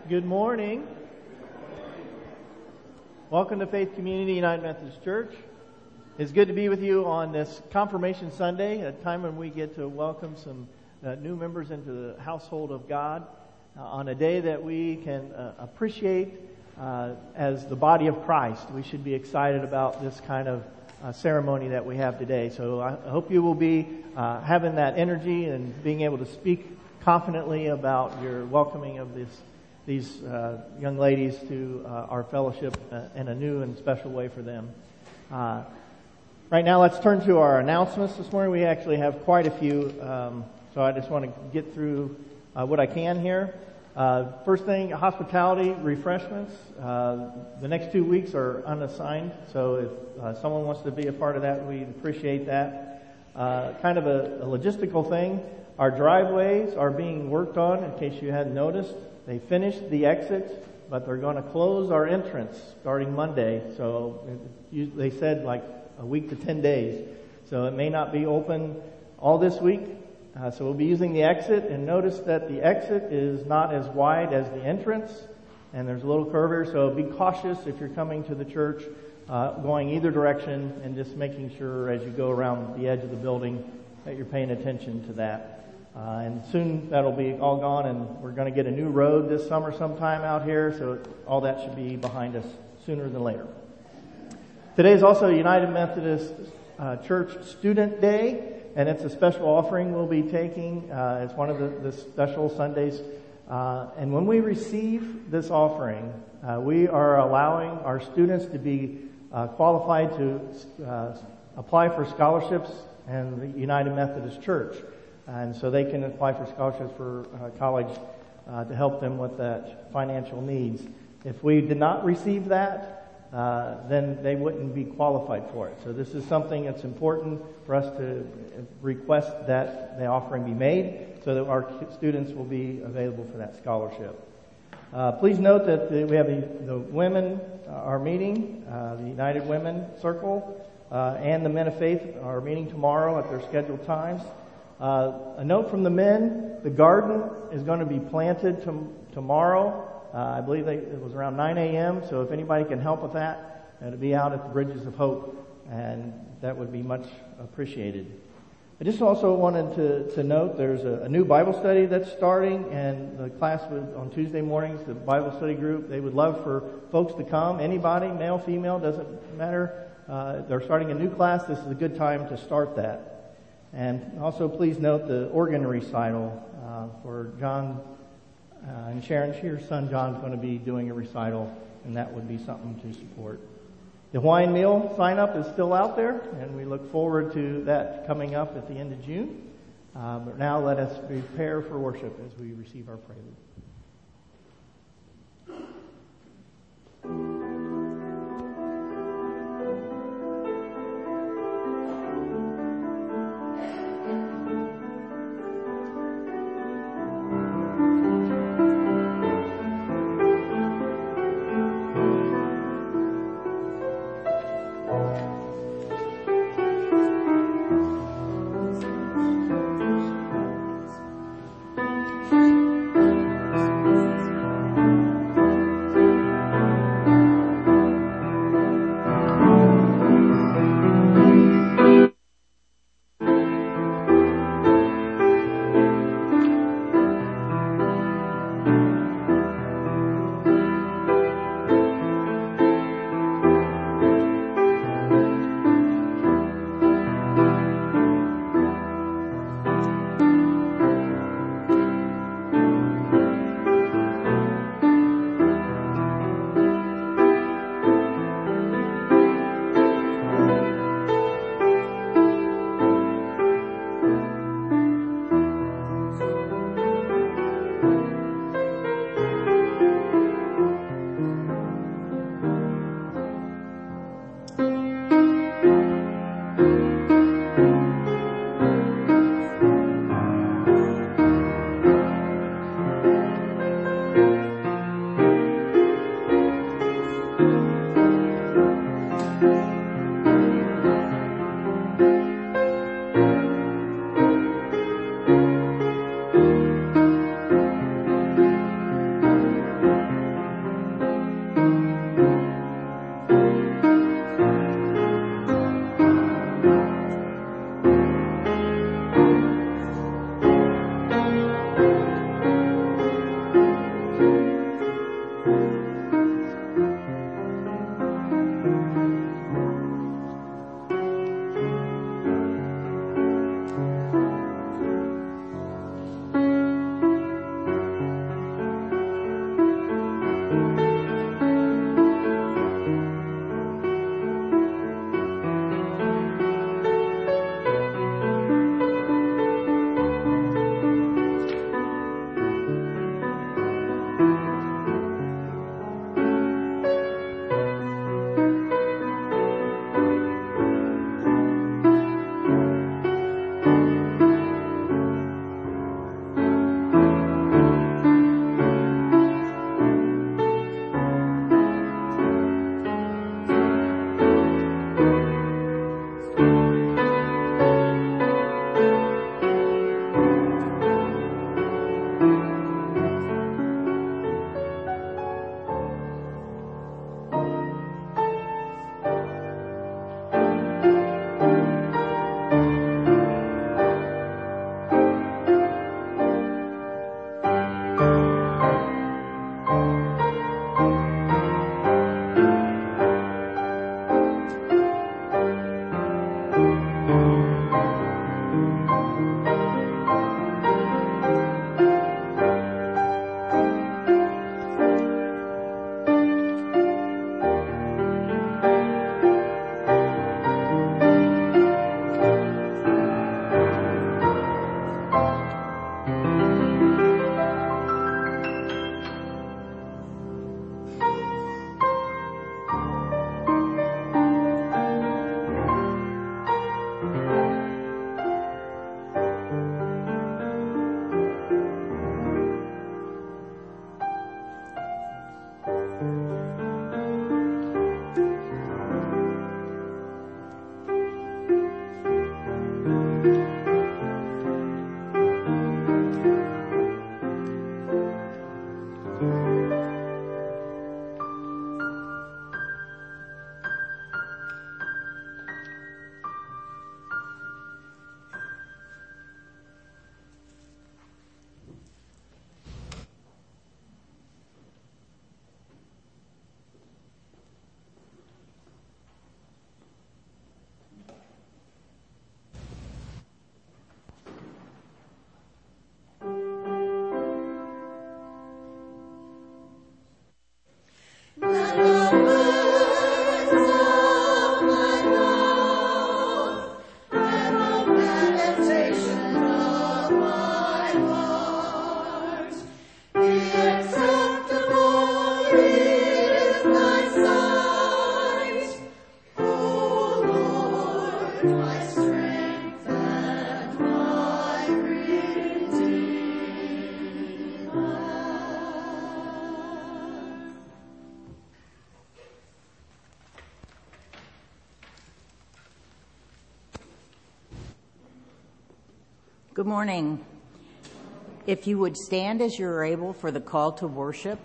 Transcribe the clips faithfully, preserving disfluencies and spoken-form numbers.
Good morning. Welcome to Faith Community United Methodist Church. It's good to be with you on this Confirmation Sunday, a time when we get to welcome some uh, new members into the household of God uh, on a day that we can uh, appreciate uh, as the body of Christ. We should be excited about this kind of uh, ceremony that we have today. So I hope you will be uh, having that energy and being able to speak confidently about your welcoming of this these uh, young ladies to uh, our fellowship uh, in a new and special way for them. Uh, right now, let's turn to our announcements this morning. We actually have quite a few, um, so I just want to get through uh, what I can here. Uh, first thing, hospitality, refreshments. Uh, the next two weeks are unassigned, so if uh, someone wants to be a part of that, we'd appreciate that. Uh, kind of a, a logistical thing. Our driveways are being worked on, in case you hadn't noticed. They finished the exit, but they're going to close our entrance starting Monday. So they said like a week to ten days. So it may not be open all this week. Uh, so we'll be using the exit. And notice that the exit is not as wide as the entrance. And there's a little curve here. So be cautious if you're coming to the church, uh, going either direction, and just making sure as you go around the edge of the building that you're paying attention to that. Uh, and soon that'll be all gone, and we're going to get a new road this summer sometime out here, so all that should be behind us sooner than later. Today is also United Methodist uh, Church Student Day, and it's a special offering we'll be taking. Uh, it's one of the, the special Sundays. Uh, and when we receive this offering, uh, we are allowing our students to be uh, qualified to uh, apply for scholarships in the United Methodist Church. And so they can apply for scholarships for uh, college uh, to help them with that financial needs. If we did not receive that, uh, then they wouldn't be qualified for it. So this is something that's important for us to request that the offering be made so that our students will be available for that scholarship. Uh, please note that the, we have the, the women uh, are meeting, uh, the United Women Circle, uh, and the Men of Faith are meeting tomorrow at their scheduled times. Uh, a note from the men, the garden is going to be planted to, tomorrow. Uh, I believe they, it was around nine a.m., so if anybody can help with that, it'll be out at the Bridges of Hope, and that would be much appreciated. I just also wanted to, to note there's a, a new Bible study that's starting, and the class would, on Tuesday mornings, the Bible study group, they would love for folks to come. Anybody, male, female, doesn't matter. Uh, they're starting a new class. This is a good time to start that. And also please note the organ recital uh, for John uh, and Sharon. Your son John's going to be doing a recital, and that would be something to support. The Hawaiian meal sign-up is still out there, and we look forward to that coming up at the end of June. Uh, but now let us prepare for worship as we receive our prelude. Good morning. If you would stand as you're able for the call to worship.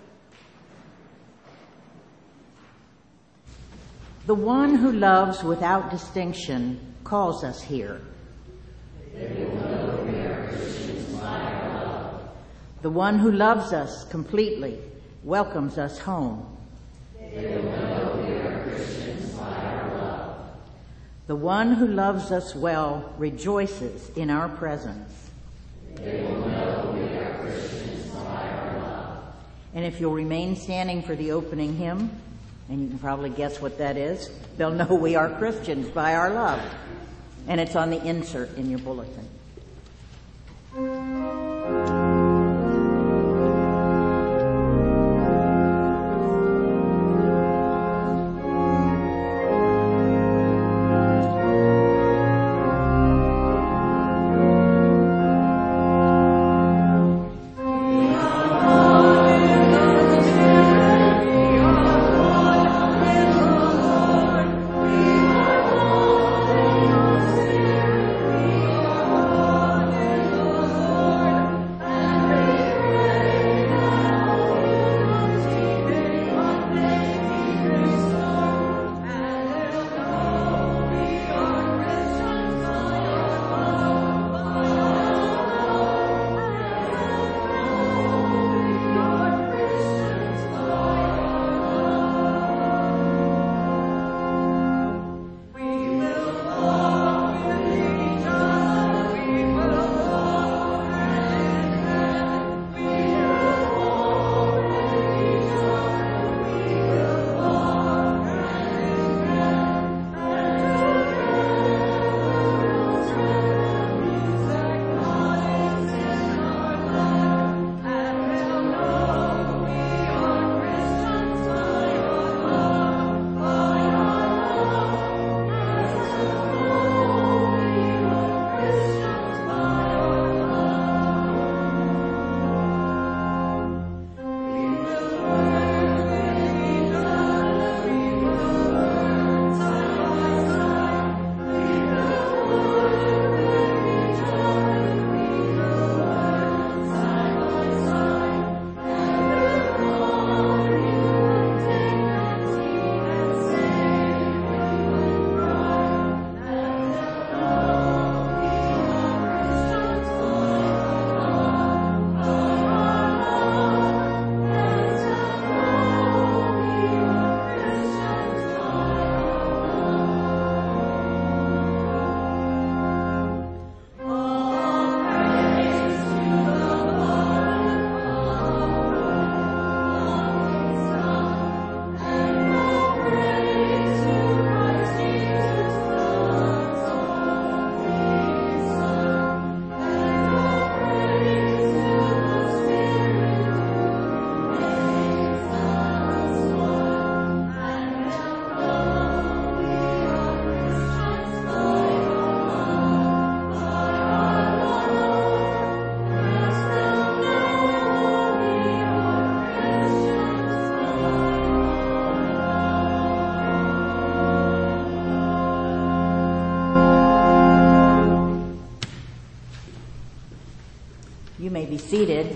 The one who loves without distinction calls us here. They will know we are Christians by our love. The one who loves us completely welcomes us home. They will know we are Christians by our love. The one who loves us well rejoices in our presence. They will know we are Christians by our love. And if you'll remain standing for the opening hymn, and you can probably guess what that is, they'll know we are Christians by our love. And it's on the insert in your bulletin. You may be seated.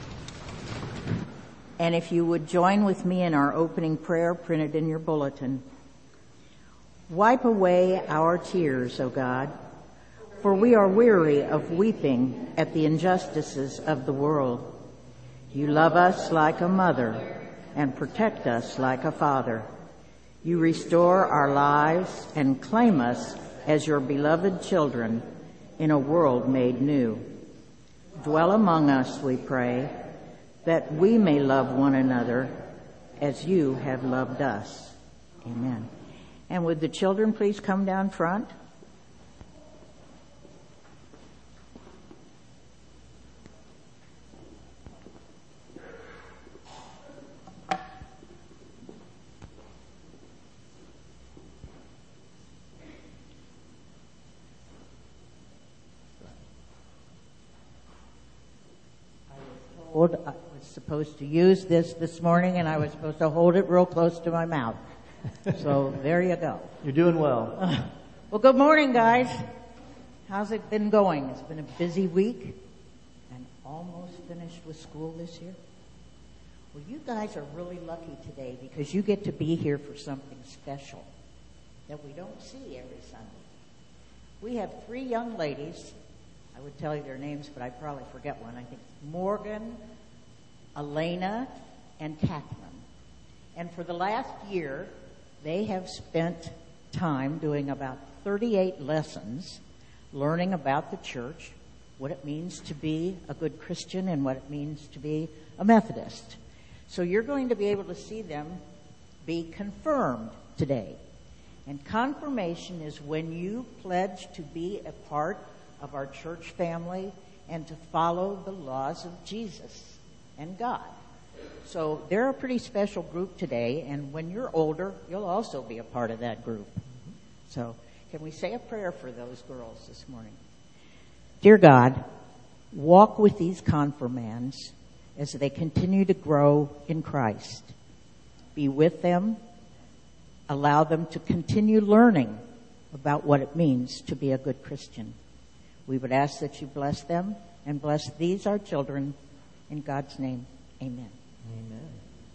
And if you would join with me in our opening prayer printed in your bulletin. Wipe away our tears, O God, for we are weary of weeping at the injustices of the world. You love us like a mother and protect us like a father. You restore our lives and claim us as your beloved children in a world made new. Dwell among us, we pray, that we may love one another as you have loved us. Amen. And would the children please come down front? I was supposed to use this this morning, and I was supposed to hold it real close to my mouth. So there you go. You're doing well. Well, good morning, guys. How's it been going? It's been a busy week and almost finished with school this year. Well, you guys are really lucky today because you get to be here for something special that we don't see every Sunday. We have three young ladies. I would tell you their names, but I probably forget one. I think Morgan, Elena, and Catherine. And for the last year, they have spent time doing about thirty-eight lessons, learning about the church, what it means to be a good Christian and what it means to be a Methodist. So you're going to be able to see them be confirmed today. And confirmation is when you pledge to be a part of our church family and to follow the laws of Jesus and God. So they're a pretty special group today, and when you're older, you'll also be a part of that group. So can we say a prayer for those girls this morning? Dear God, walk with these confirmands as they continue to grow in Christ. Be with them. Allow them to continue learning about what it means to be a good Christian. We would ask that you bless them and bless these, our children, in God's name. Amen. Amen.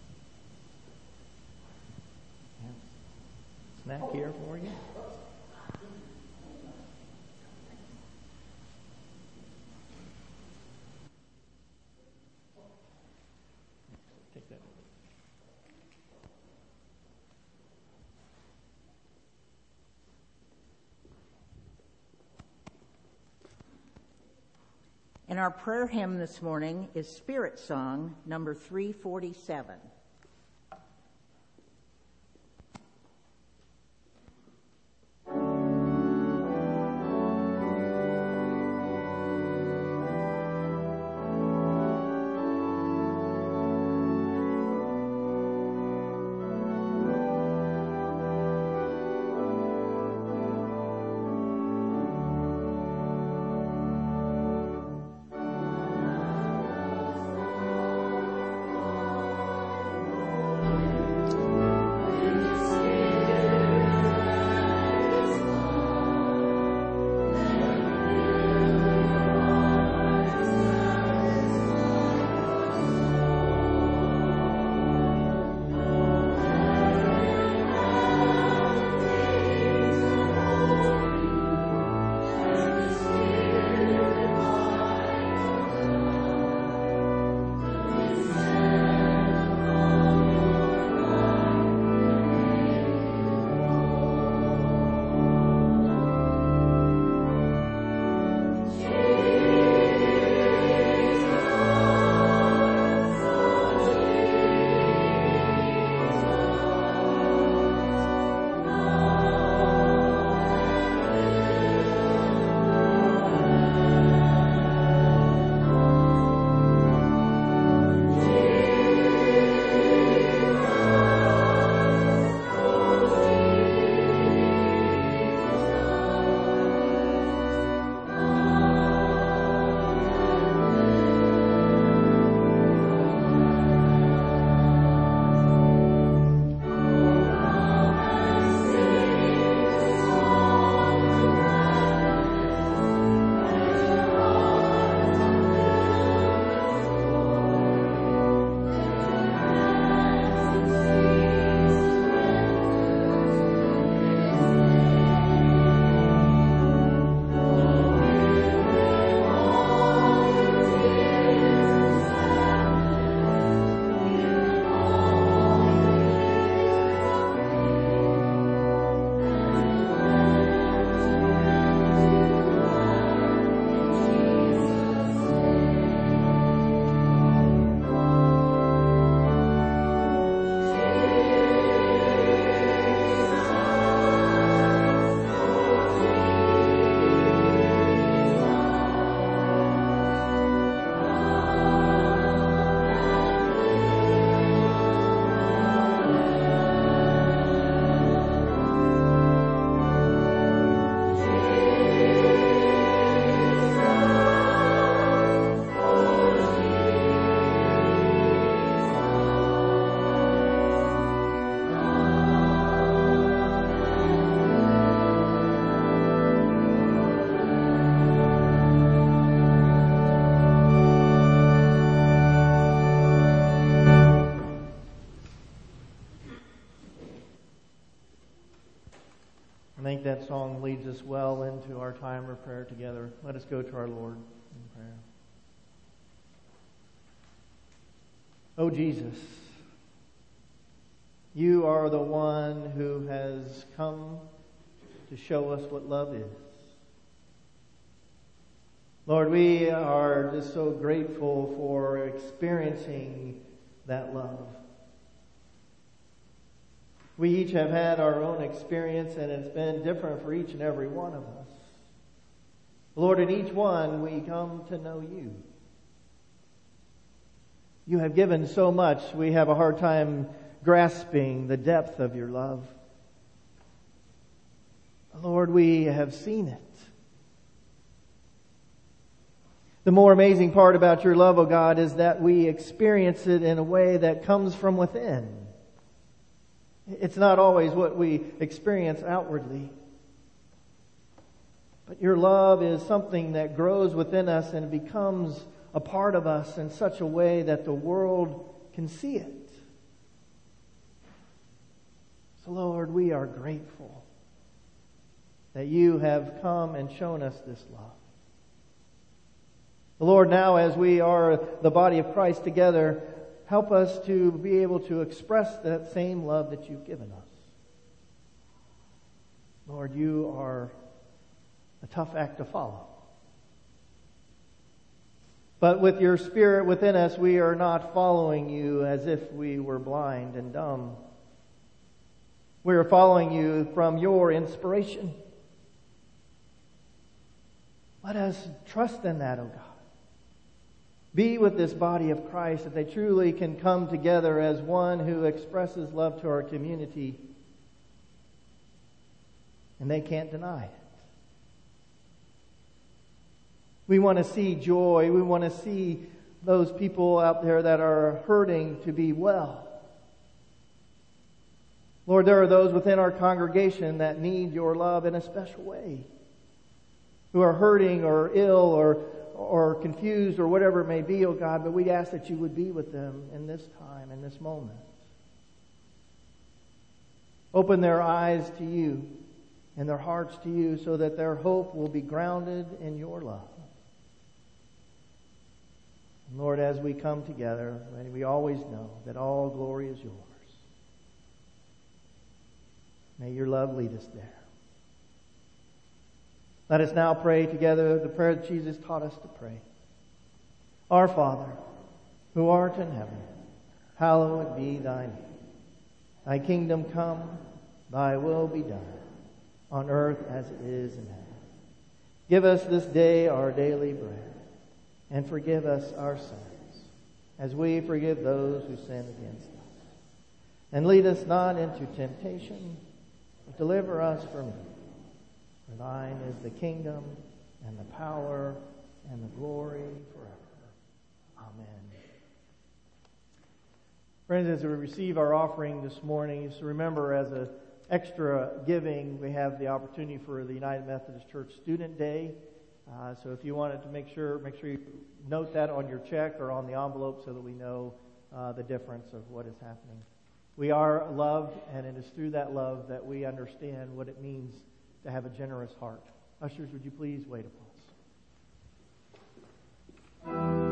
Snack here for you. Take that. And our prayer hymn this morning is Spirit Song, number three forty-seven. leads us well into our time of prayer together. Let us go to our Lord in prayer. Oh Jesus, you are the one who has come to show us what love is. Lord, we are just so grateful for experiencing that love. We each have had our own experience, and it's been different for each and every one of us. Lord, in each one, we come to know you. You have given so much, we have a hard time grasping the depth of your love. Lord, we have seen it. The more amazing part about your love, O God, is that we experience it in a way that comes from within. It's not always what we experience outwardly. But your love is something that grows within us and becomes a part of us in such a way that the world can see it. So, Lord, we are grateful that you have come and shown us this love. Lord, now as we are the body of Christ together, help us to be able to express that same love that you've given us. Lord, you are a tough act to follow. But with your Spirit within us, we are not following you as if we were blind and dumb. We are following you from your inspiration. Let us trust in that, O God. Be with this body of Christ that they truly can come together as one who expresses love to our community. And they can't deny it. We want to see joy. We want to see those people out there that are hurting to be well. Lord, there are those within our congregation that need your love in a special way, who are hurting or ill or or confused or whatever it may be, oh God, but we ask that you would be with them in this time, in this moment. Open their eyes to you and their hearts to you so that their hope will be grounded in your love. And Lord, as we come together, may we always know that all glory is yours. May your love lead us there. Let us now pray together the prayer that Jesus taught us to pray. Our Father, who art in heaven, hallowed be thy name. Thy kingdom come, thy will be done, on earth as it is in heaven. Give us this day our daily bread, and forgive us our sins, as we forgive those who sin against us. And lead us not into temptation, but deliver us from evil. For thine is the kingdom, and the power, and the glory forever. Amen. Friends, as we receive our offering this morning, just remember as an extra giving, we have the opportunity for the United Methodist Church Student Day. Uh, so if you wanted to make sure, make sure you note that on your check or on the envelope so that we know uh, the difference of what is happening. We are loved, and it is through that love that we understand what it means to have a generous heart. Ushers, would you please wait upon us?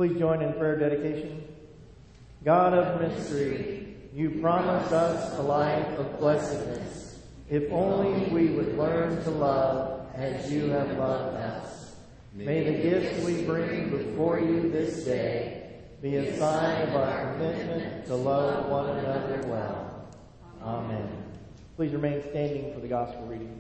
Please join in prayer dedication. God of mystery, you promise us a life of blessedness, if only we would learn to love as you have loved us. May the gifts we bring before you this day be a sign of our commitment to love one another well. Amen. Please remain standing for the gospel reading.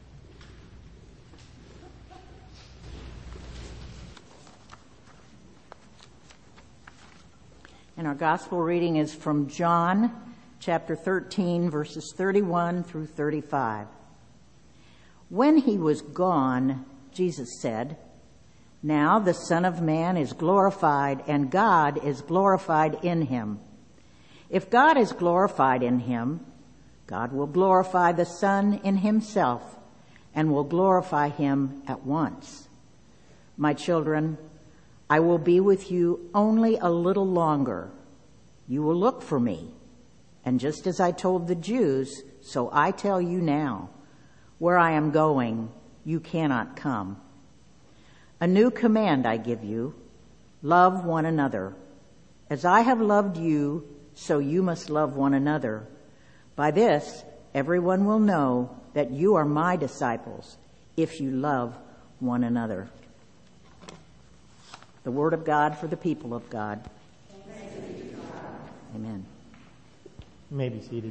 And our gospel reading is from John chapter thirteen, verses thirty-one through thirty-five. When he was gone, Jesus said, "Now the Son of Man is glorified, and God is glorified in him. If God is glorified in him, God will glorify the Son in himself, and will glorify him at once. My children, I will be with you only a little longer. You will look for me. And just as I told the Jews, so I tell you now, where I am going, you cannot come. A new command I give you, love one another. As I have loved you, so you must love one another. By this, everyone will know that you are my disciples, if you love one another." The word of God for the people of God. Amen. You may be seated.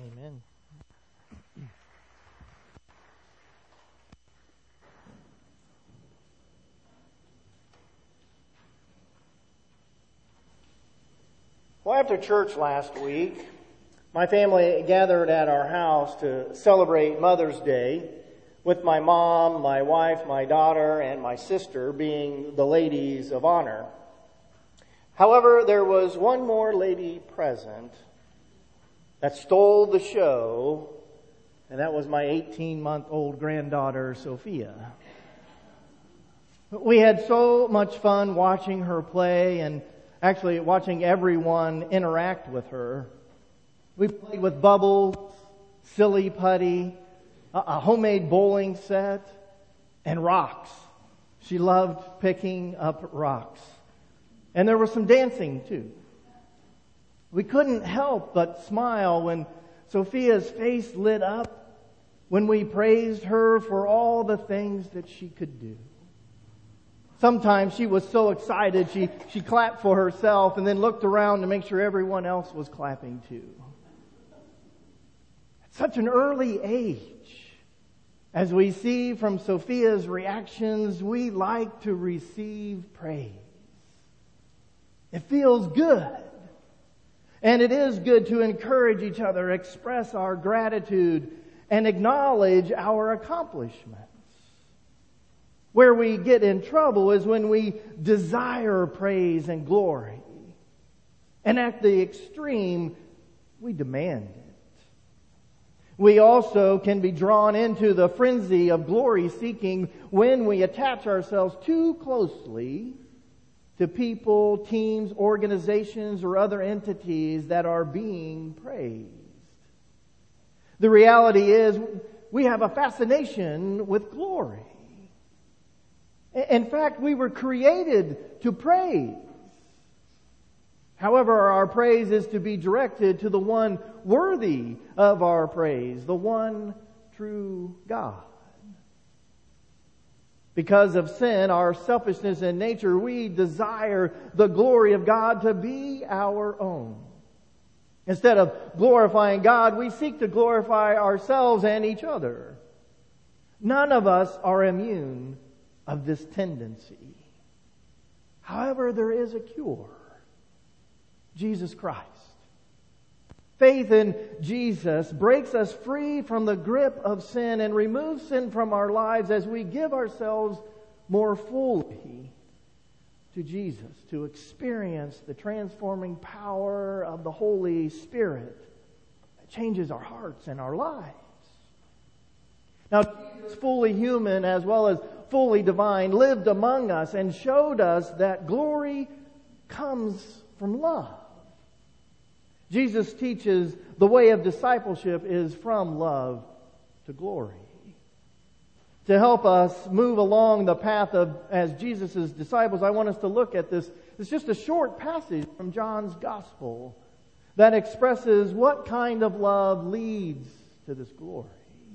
Amen. Well, after church last week, my family gathered at our house to celebrate Mother's Day with my mom, my wife, my daughter, and my sister being the ladies of honor. However, there was one more lady present that stole the show, and that was my eighteen-month-old granddaughter, Sophia. We had so much fun watching her play and actually watching everyone interact with her. We played with bubbles, silly putty, a homemade bowling set, and rocks. She loved picking up rocks. And there was some dancing too. We couldn't help but smile when Sophia's face lit up when we praised her for all the things that she could do. Sometimes she was so excited she, she clapped for herself and then looked around to make sure everyone else was clapping too. At such an early age, as we see from Sophia's reactions, we like to receive praise. It feels good. And it is good to encourage each other, express our gratitude, and acknowledge our accomplishments. Where we get in trouble is when we desire praise and glory. And at the extreme, we demand it. We also can be drawn into the frenzy of glory seeking when we attach ourselves too closely to people, teams, organizations, or other entities that are being praised. The reality is we have a fascination with glory. In fact, we were created to praise. However, our praise is to be directed to the one worthy of our praise, the one true God. Because of sin, our selfishness in nature, we desire the glory of God to be our own. Instead of glorifying God, we seek to glorify ourselves and each other. None of us are immune of this tendency. However, there is a cure. Jesus Christ. Faith in Jesus breaks us free from the grip of sin and removes sin from our lives as we give ourselves more fully to Jesus, to experience the transforming power of the Holy Spirit that changes our hearts and our lives. Now, Jesus, fully human as well as fully divine, lived among us and showed us that glory comes from love. Jesus teaches the way of discipleship is from love to glory. To help us move along the path of as Jesus' disciples, I want us to look at this. It's just a short passage from John's Gospel that expresses what kind of love leads to this glory.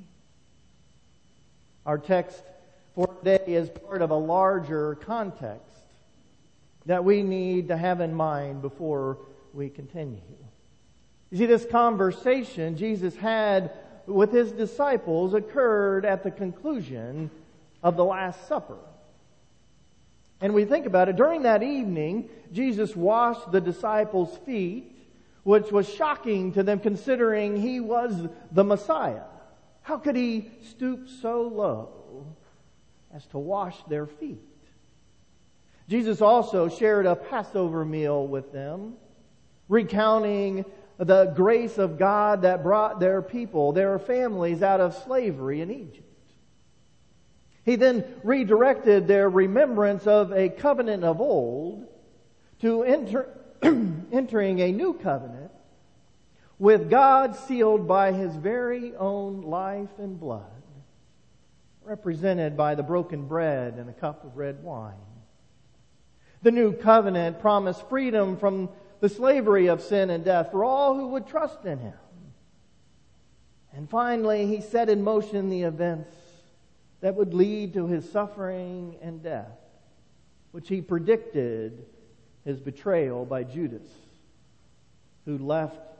Our text for today is part of a larger context that we need to have in mind before we continue. You see, this conversation Jesus had with His disciples occurred at the conclusion of the Last Supper. And we think about it, during that evening, Jesus washed the disciples' feet, which was shocking to them considering He was the Messiah. How could He stoop so low as to wash their feet? Jesus also shared a Passover meal with them, recounting the grace of God that brought their people, their families out of slavery in Egypt. He then redirected their remembrance of a covenant of old to enter, entering a new covenant with God sealed by His very own life and blood, represented by the broken bread and a cup of red wine. The new covenant promised freedom from the slavery of sin and death for all who would trust in Him. And finally, He set in motion the events that would lead to His suffering and death, which He predicted His betrayal by Judas, who left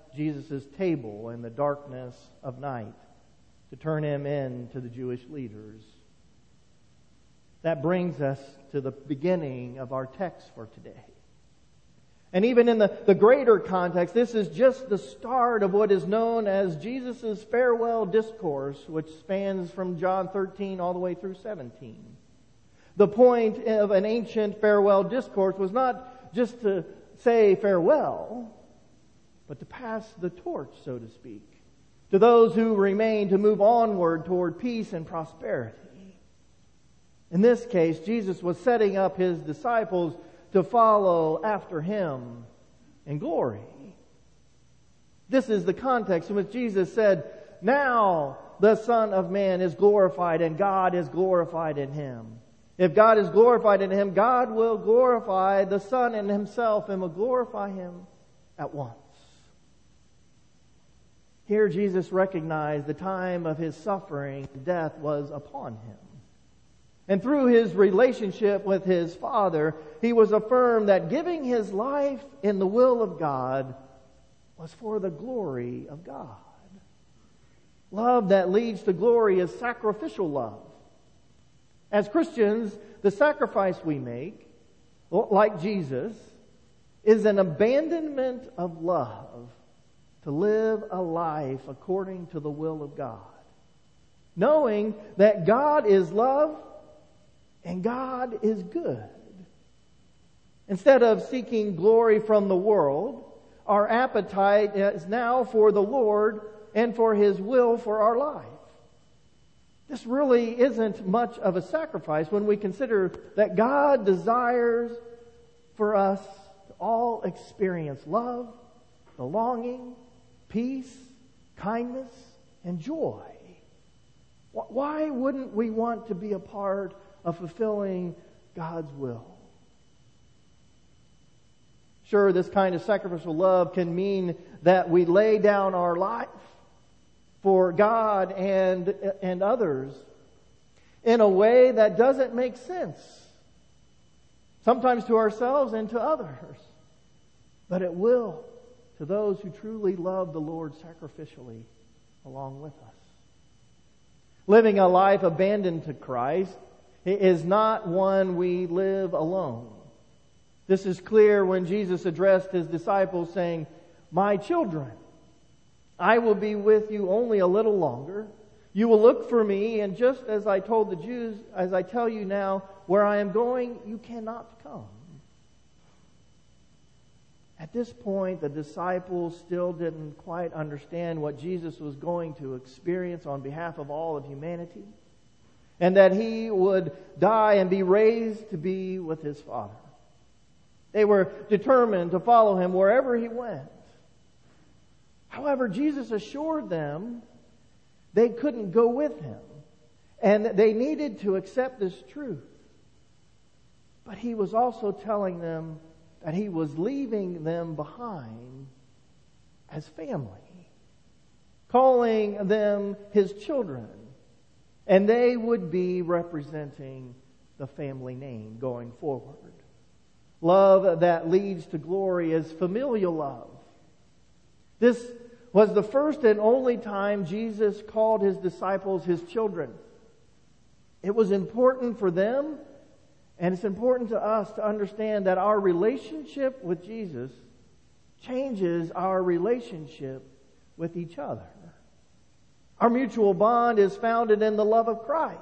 Jesus' table in the darkness of night to turn him in to the Jewish leaders. That brings us to the beginning of our text for today. And even in the, the greater context, this is just the start of what is known as Jesus' farewell discourse, which spans from John thirteen all the way through seventeen. The point of an ancient farewell discourse was not just to say farewell, but to pass the torch, so to speak, to those who remain to move onward toward peace and prosperity. In this case, Jesus was setting up his disciples to follow after him in glory. This is the context in which Jesus said, now the Son of Man is glorified and God is glorified in him. If God is glorified in him, God will glorify the Son in himself and will glorify him at once. Here Jesus recognized the time of his suffering and death was upon him. And through his relationship with his Father, he was affirmed that giving his life in the will of God was for the glory of God. Love that leads to glory is sacrificial love. As Christians, the sacrifice we make, like Jesus, is an abandonment of love to live a life according to the will of God. Knowing that God is love and God is good. Instead of seeking glory from the world, our appetite is now for the Lord and for His will for our life. This really isn't much of a sacrifice when we consider that God desires for us to all experience love, belonging, peace, kindness, and joy. Why wouldn't we want to be a part of fulfilling God's will? Sure, this kind of sacrificial love can mean that we lay down our life for God and, and others in a way that doesn't make sense. Sometimes to ourselves and to others. But it will to those who truly love the Lord sacrificially along with us. Living a life abandoned to Christ is not one we live alone. This is clear when Jesus addressed His disciples saying, "My children, I will be with you only a little longer. You will look for me, and just as I told the Jews, as I tell you now, where I am going, you cannot come." At this point, the disciples still didn't quite understand what Jesus was going to experience on behalf of all of humanity, and that He would die and be raised to be with His Father. They were determined to follow Him wherever He went. However, Jesus assured them they couldn't go with Him, and that they needed to accept this truth. But He was also telling them that He was leaving them behind as family, calling them His children, and they would be representing the family name going forward. Love that leads to glory is familial love. This was the first and only time Jesus called His disciples His children. It was important for them, and it's important to us to understand that our relationship with Jesus changes our relationship with each other. Our mutual bond is founded in the love of Christ.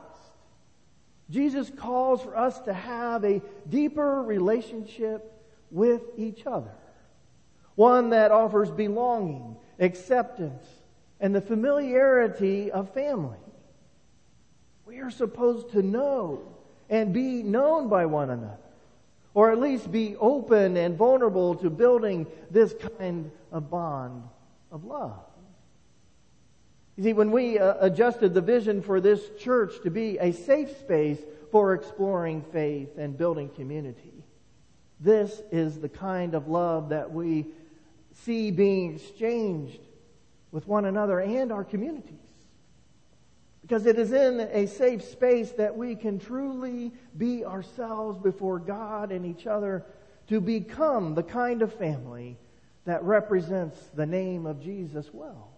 Jesus calls for us to have a deeper relationship with each other. One that offers belonging, acceptance, and the familiarity of family. We are supposed to know and be known by one another, or at least be open and vulnerable to building this kind of bond of love. You see, when we uh, adjusted the vision for this church to be a safe space for exploring faith and building community, this is the kind of love that we see being exchanged with one another and our communities. Because it is in a safe space that we can truly be ourselves before God and each other to become the kind of family that represents the name of Jesus well.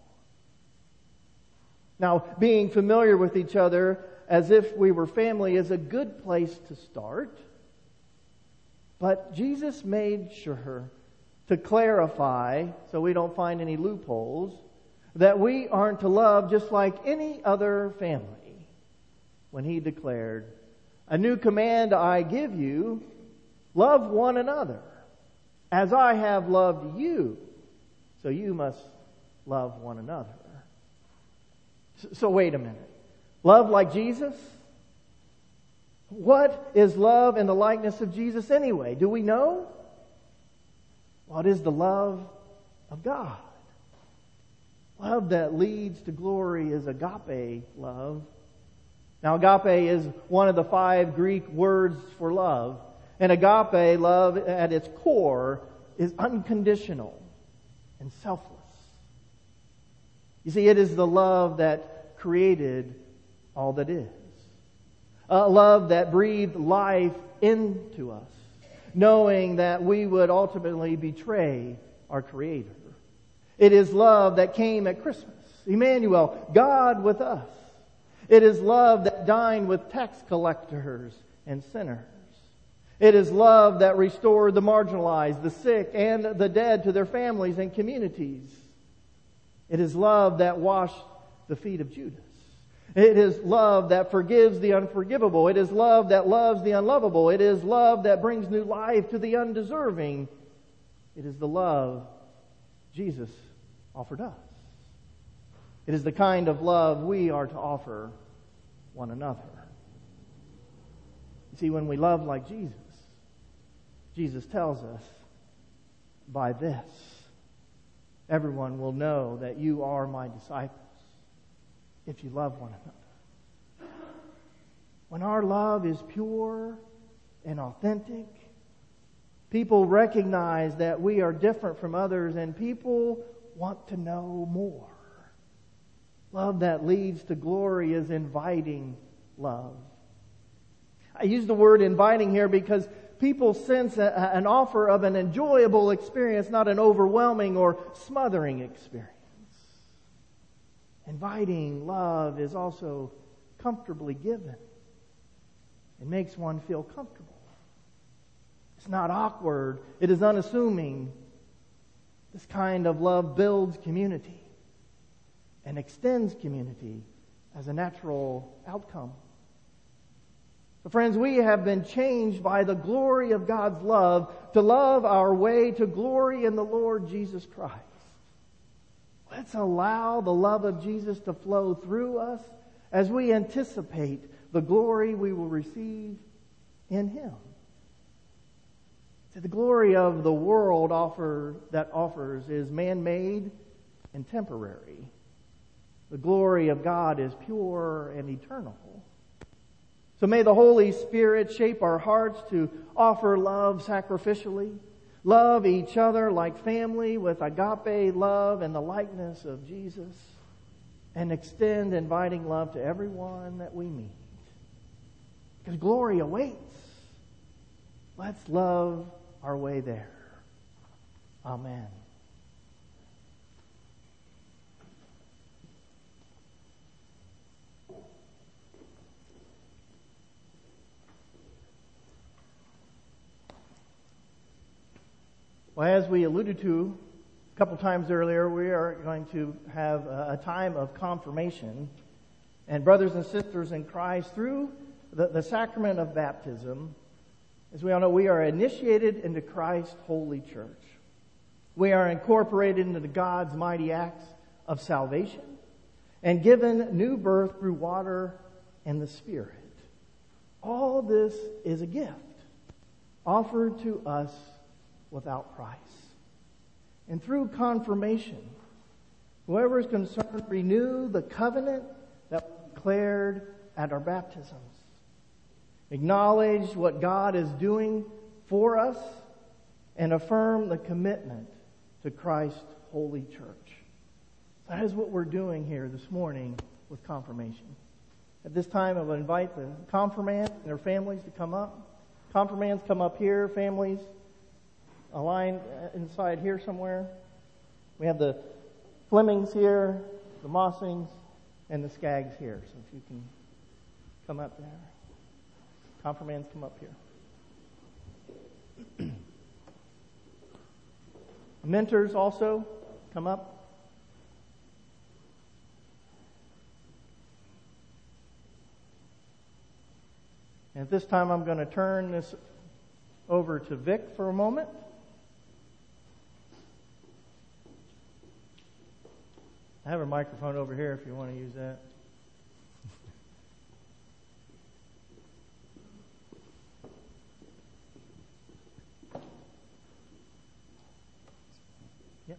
Now, being familiar with each other as if we were family is a good place to start. But Jesus made sure to clarify, so we don't find any loopholes, that we aren't to love just like any other family when He declared, "A new command I give you, love one another. As I have loved you, so you must love one another." So wait a minute. Love like Jesus? What is love in the likeness of Jesus anyway? Do we know? Well, it is the love of God. Love that leads to glory is agape love. Now, agape is one of the five Greek words for love. And agape love at its core is unconditional and selfless. You see, it is the love that created all that is. A love that breathed life into us, knowing that we would ultimately betray our Creator. It is love that came at Christmas. Emmanuel, God with us. It is love that dined with tax collectors and sinners. It is love that restored the marginalized, the sick, and the dead to their families and communities. It is love that washed the feet of Judas. It is love that forgives the unforgivable. It is love that loves the unlovable. It is love that brings new life to the undeserving. It is the love Jesus offered us. It is the kind of love we are to offer one another. You see, when we love like Jesus, Jesus tells us, by this, everyone will know that you are my disciples, if you love one another. When our love is pure and authentic, people recognize that we are different from others, and people want to know more. Love that leads to glory is inviting love. I use the word inviting here because people sense a, an offer of an enjoyable experience, not an overwhelming or smothering experience. Inviting love is also comfortably given. It makes one feel comfortable. It's not awkward. It is unassuming. This kind of love builds community and extends community as a natural outcome. So friends, we have been changed by the glory of God's love to love our way to glory in the Lord Jesus Christ. Let's allow the love of Jesus to flow through us as we anticipate the glory we will receive in Him. So the glory of the world offer, that offers is man-made and temporary. The glory of God is pure and eternal. So may the Holy Spirit shape our hearts to offer love sacrificially, love each other like family with agape love and the likeness of Jesus, and extend inviting love to everyone that we meet. Because glory awaits. Let's love our way there. Amen. Well, as we alluded to a couple times earlier, we are going to have a time of confirmation. And brothers and sisters in Christ, through the, the sacrament of baptism, as we all know, we are initiated into Christ's holy church. We are incorporated into God's mighty acts of salvation and given new birth through water and the Spirit. All this is a gift offered to us without price. And through confirmation, whoever is concerned, renew the covenant that was declared at our baptisms. Acknowledge what God is doing for us and affirm the commitment to Christ's holy church. That is what we're doing here this morning with confirmation. At this time, I will invite the confirmand and their families to come up. Confirmands come up here, families aligned inside here somewhere. We have the Flemings here, the Mossings, and the Skaggs here. So if you can come up there. Confirmands, come up here. Mentors also, come up. And at this time, I'm going to turn this over to Vic for a moment. I have a microphone over here if you want to use that. Yep.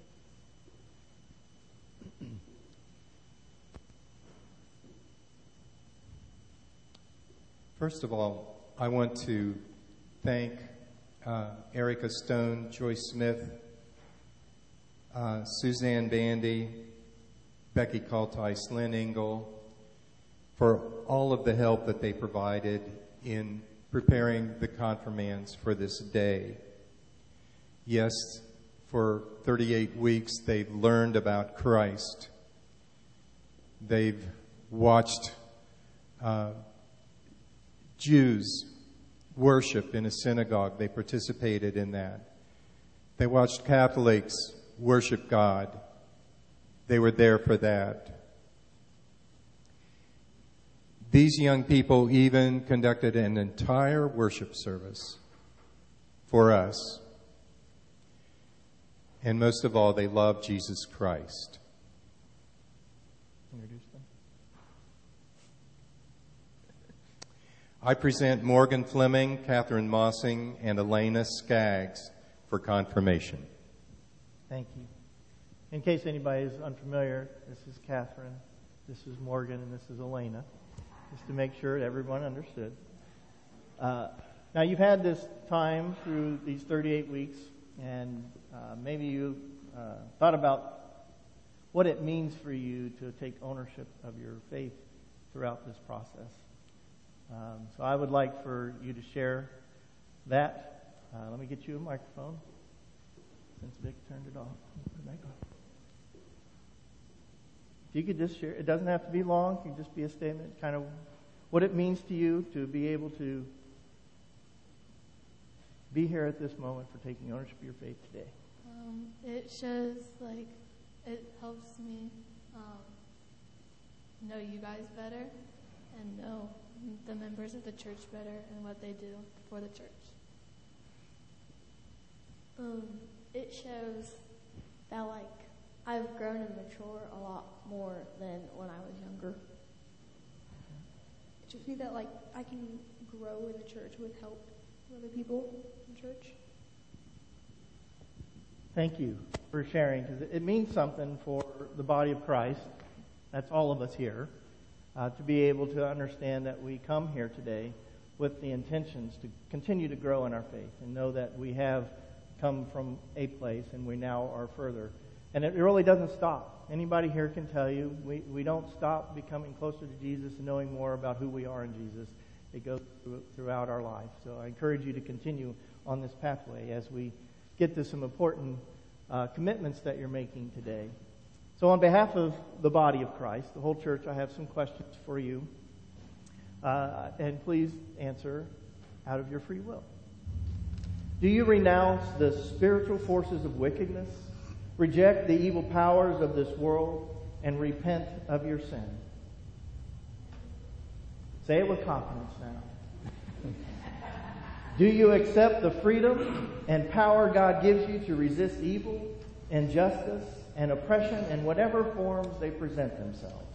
First of all, I want to thank uh, Erica Stone, Joyce Smith, uh, Suzanne Bandy, Becky Kaltice, Lynn Engel, for all of the help that they provided in preparing the confirmands for this day. Yes, for thirty-eight weeks they've learned about Christ. They've watched uh, Jews worship in a synagogue. They participated in that. They watched Catholics worship God. They were there for that. These young people even conducted an entire worship service for us. And most of all, they loved Jesus Christ. Introduce them. I present Morgan Fleming, Catherine Mossing, and Elena Skaggs for confirmation. Thank you. In case anybody is unfamiliar, this is Catherine, this is Morgan, and this is Elena, just to make sure everyone understood. Uh, now, you've had this time through these thirty-eight weeks, and uh, maybe you uh, thought about what it means for you to take ownership of your faith throughout this process. Um, so I would like for you to share that. Uh, let me get you a microphone, since Vic turned it off. Put it back on. If you could just share, it doesn't have to be long, it can just be a statement, kind of what it means to you to be able to be here at this moment for taking ownership of your faith today. Um, it shows, like, it helps me um, know you guys better and know the members of the church better and what they do for the church. Um, it shows that, like, I've grown and matured a lot more than when I was younger. It shows me that, like, I can grow in the church with help from other people in church. Thank you for sharing, because it means something for the body of Christ. That's all of us here, uh, to be able to understand that we come here today with the intentions to continue to grow in our faith and know that we have come from a place and we now are further. And it really doesn't stop. Anybody here can tell you we, we don't stop becoming closer to Jesus and knowing more about who we are in Jesus. It goes through, throughout our life. So I encourage you to continue on this pathway as we get to some important uh, commitments that you're making today. So on behalf of the body of Christ, the whole church, I have some questions for you. Uh, and please answer out of your free will. Do you renounce the spiritual forces of wickedness, reject the evil powers of this world, and repent of your sin? Say it with confidence now. Do you accept the freedom and power God gives you to resist evil, injustice, and oppression in whatever forms they present themselves?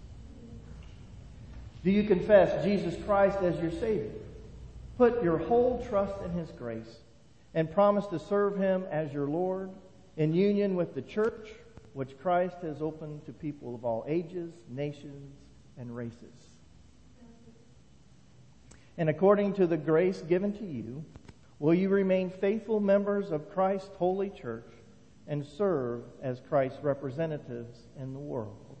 Do you confess Jesus Christ as your Savior? Put your whole trust in His grace and promise to serve Him as your Lord in union with the church, which Christ has opened to people of all ages, nations, and races. And according to the grace given to you, will you remain faithful members of Christ's holy church and serve as Christ's representatives in the world?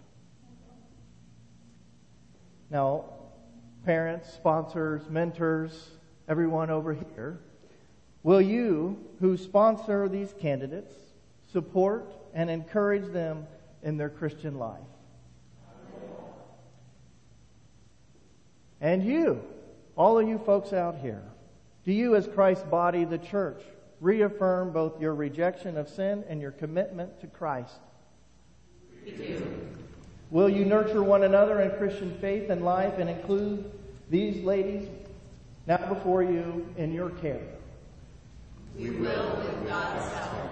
Now, parents, sponsors, mentors, everyone over here, will you, who sponsor these candidates, support and encourage them in their Christian life. And you, all of you folks out here, do you as Christ's body, the church, reaffirm both your rejection of sin and your commitment to Christ? We do. Will you nurture one another in Christian faith and life and include these ladies now before you in your care? We will with God's help.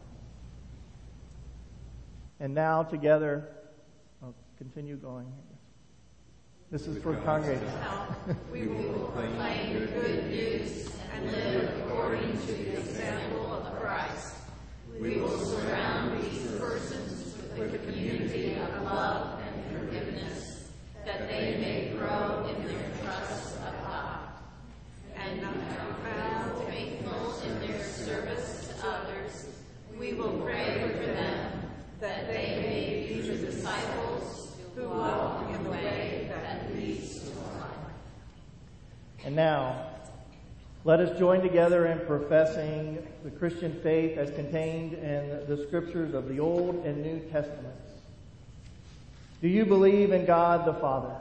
And now together, I'll continue going. This is for congregation. We will proclaim good news and live according to the example of Christ. We will surround these persons with a community of love and forgiveness, that they may grow in their trust of God and be found faithful in their service to others. We will pray for them that they may be the disciples who walk in the way that leads to life. And now, let us join together in professing the Christian faith as contained in the scriptures of the Old and New Testaments. Do you believe in God the Father?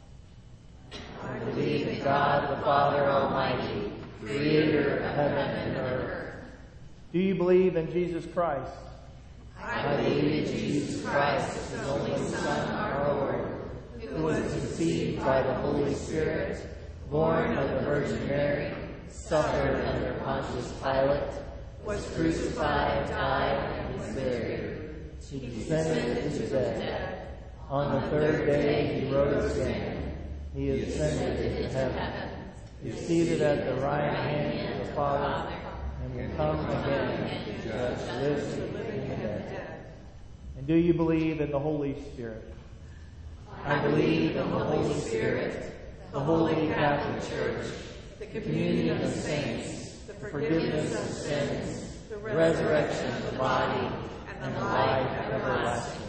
I believe in God the Father Almighty, creator of heaven and earth. Do you believe in Jesus Christ? I believe in Jesus Christ, his only Son, our Lord, who was conceived by the Holy Spirit, born of the Virgin Mary, suffered under Pontius Pilate, was crucified, died, and was buried. He descended into death. On the third day he rose again. He ascended into heaven. He is seated at the right hand of the Father, and will come again to judge the living and the dead. And do you believe in the Holy Spirit? I believe in the Holy Spirit, the Holy Catholic Church, the communion of saints, the forgiveness of sins, the resurrection of the body, and the life everlasting.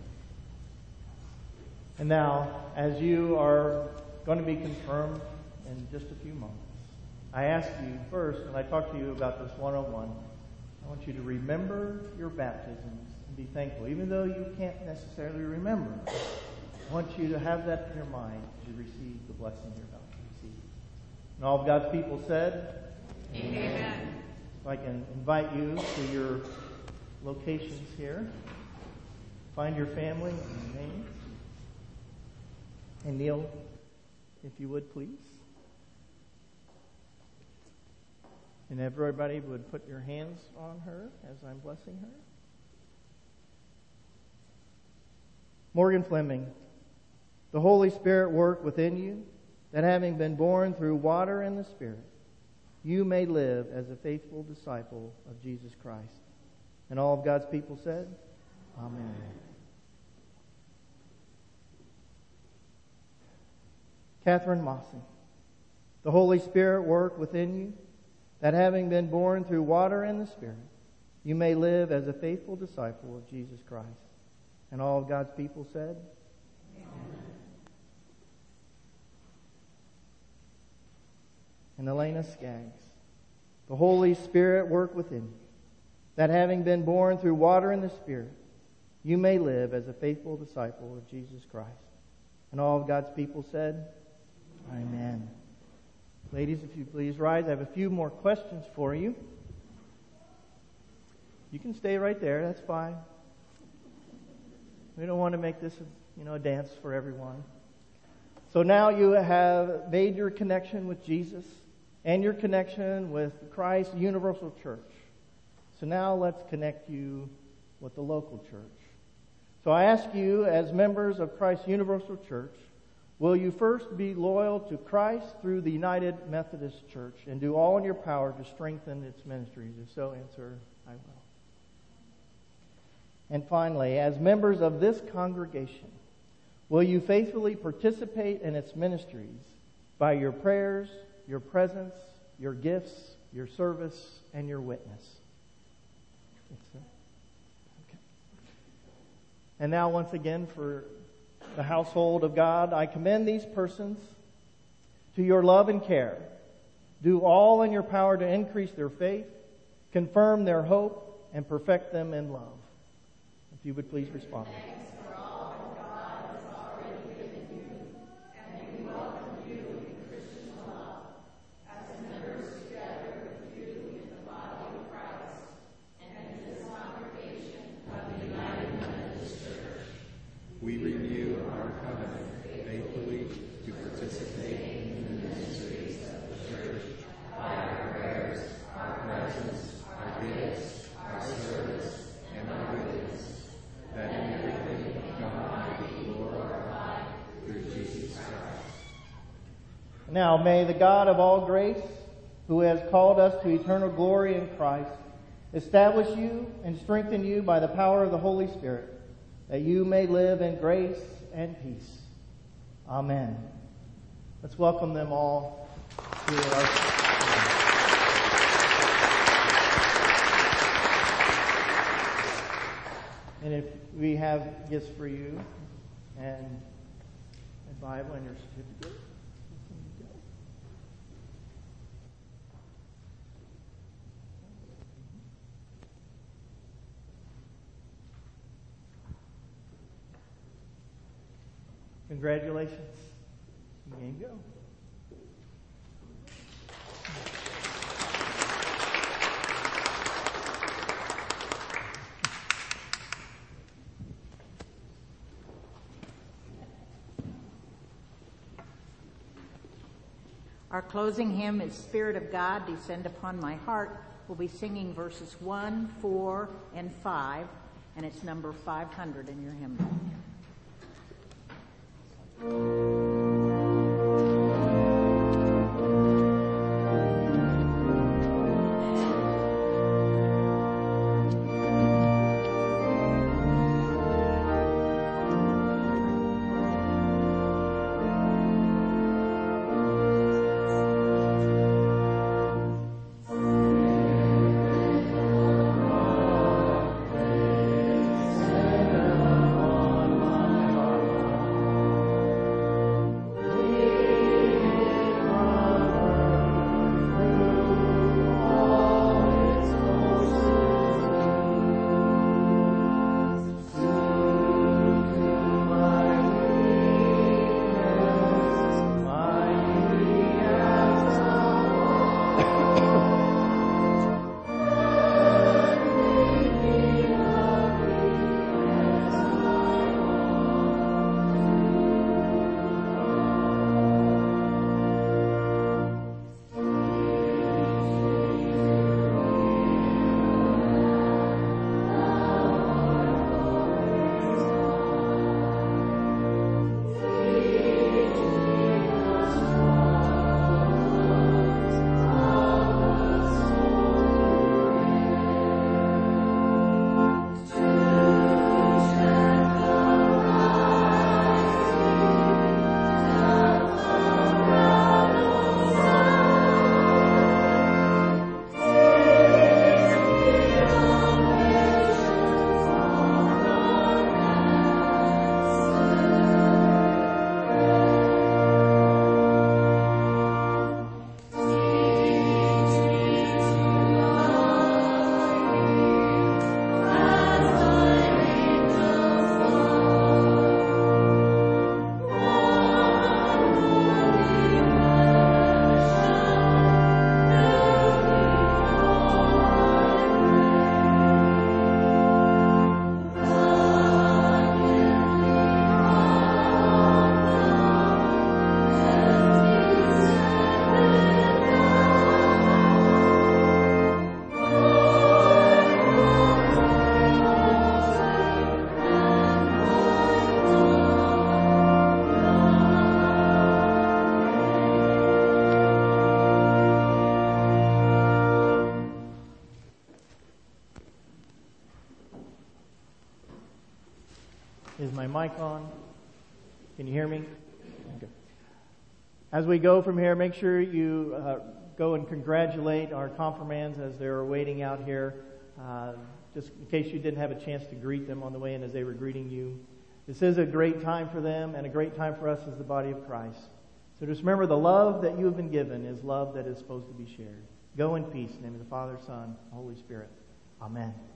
And now, as you are going to be confirmed in just a few moments, I ask you first, when I talk to you about this one-on-one, I want you to remember your baptisms and be thankful. Even though you can't necessarily remember, I want you to have that in your mind as you receive the blessing you're about to receive. And all of God's people said, Amen. If I can invite you to your locations here, find your family and names, and kneel, if you would, please. And everybody would put your hands on her as I'm blessing her. Morgan Fleming, the Holy Spirit work within you, that having been born through water and the Spirit, you may live as a faithful disciple of Jesus Christ. And all of God's people said, Amen. Catherine Mossing, the Holy Spirit work within you, that having been born through water and the Spirit, you may live as a faithful disciple of Jesus Christ. And all of God's people said, Amen. And Elena Skaggs, the Holy Spirit work within you, that having been born through water and the Spirit, you may live as a faithful disciple of Jesus Christ. And all of God's people said, Amen. Ladies, if you please rise. I have a few more questions for you. You can stay right there. That's fine. We don't want to make this a, you know, a dance for everyone. So now you have made your connection with Jesus and your connection with Christ Universal Church. So now let's connect you with the local church. So I ask you, as members of Christ Universal Church, will you first be loyal to Christ through the United Methodist Church and do all in your power to strengthen its ministries? If so, answer, I will. And finally, as members of this congregation, will you faithfully participate in its ministries by your prayers, your presence, your gifts, your service, and your witness? Okay. And now, once again, for the household of God, I commend these persons to your love and care. Do all in your power to increase their faith, confirm their hope, and perfect them in love. If you would please respond. We renew our covenant faithfully to participate in the ministries of the church by our prayers, our presence, our gifts, our service, and our witness, that in everything God may be glorified through Jesus Christ. Now may the God of all grace, who has called us to eternal glory in Christ, establish you and strengthen you by the power of the Holy Spirit, that you may live in grace and peace. Amen. Let's welcome them all to our... And if we have gifts for you and a Bible and your certificate. Congratulations. There you go. Our closing hymn is Spirit of God, Descend Upon My Heart. We'll be singing verses one, four, and five, and it's number five hundred in your hymn book. Is my mic on? Can you hear me? Okay. As we go from here, make sure you uh, go and congratulate our confirmands as they're waiting out here. Uh, just in case you didn't have a chance to greet them on the way in as they were greeting you. This is a great time for them and a great time for us as the body of Christ. So just remember, the love that you have been given is love that is supposed to be shared. Go in peace. In the name of the Father, Son, Holy Spirit. Amen.